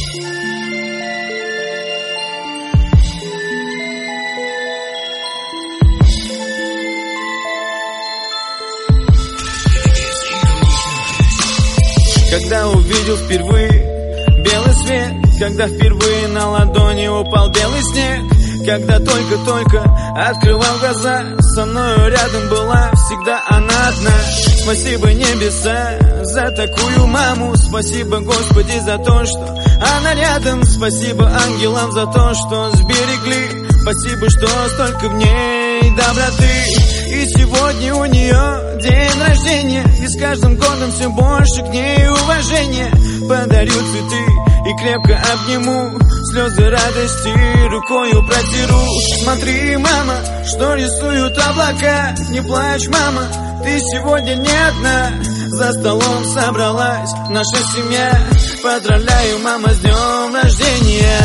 Когда увидел впервые белый свет, когда впервые на ладони упал белый снег, когда только-только открывал глаза, со мною рядом была всегда она одна. Спасибо небеса за такую маму, спасибо Господи за то, что она рядом, спасибо ангелам за то, что сберегли, спасибо, что столько в ней доброты. И сегодня у нее день рождения, и с каждым годом все больше к ней уважения. Подарю цветы и крепко обниму, слезы радости рукою протеру. Смотри, мама, что рисуют облака, не плачь, мама, ты сегодня не одна. За столом собралась наша семья, поздравляю, мама, с днем рождения.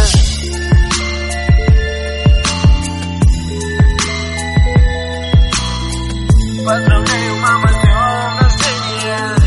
Поздравляю, мама, с днем рождения.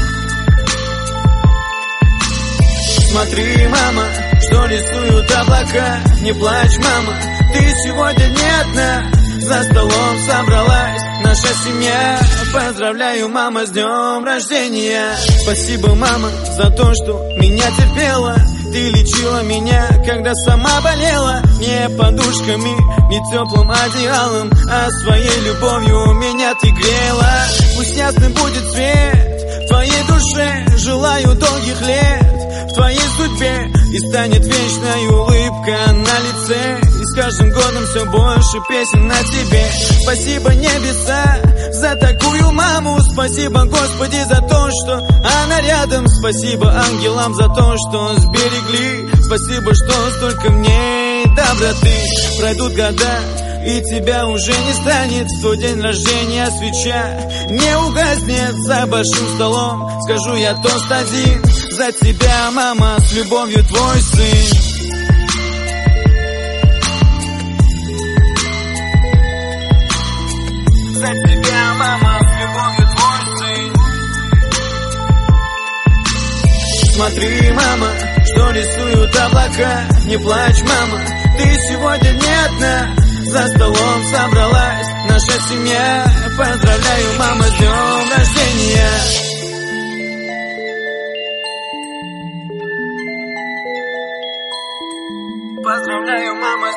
Смотри, мама, что рисуют облака, не плачь, мама, ты сегодня не одна. За столом собралась наша семья, поздравляю, мама, с днем рождения. Спасибо, мама, за то, что меня терпела. Ты лечила меня, когда сама болела. Не подушками, не теплым одеялом, а своей любовью меня ты грела. Пусть ясным будет свет в твоей душе, желаю долгих лет в твоей судьбе, и станет вечной улыбка на лице, и с каждым годом все больше песен на тебе. Спасибо небеса за такую маму, спасибо Господи за то, что она рядом, спасибо ангелам за то, что сберегли, спасибо, что столько в ней доброты. Пройдут года, и тебя уже не станет, в твой день рождения свеча не угаснет. За большим столом скажу я тост один: за тебя, мама, с любовью твой сын. За тебя, мама, с любовью твой сын. Смотри, мама, что рисуют облака, не плачь, мама, ты сегодня не одна. За столом собралась наша семья, поздравляю, мама, с днем рождения. Поздравляю, мама,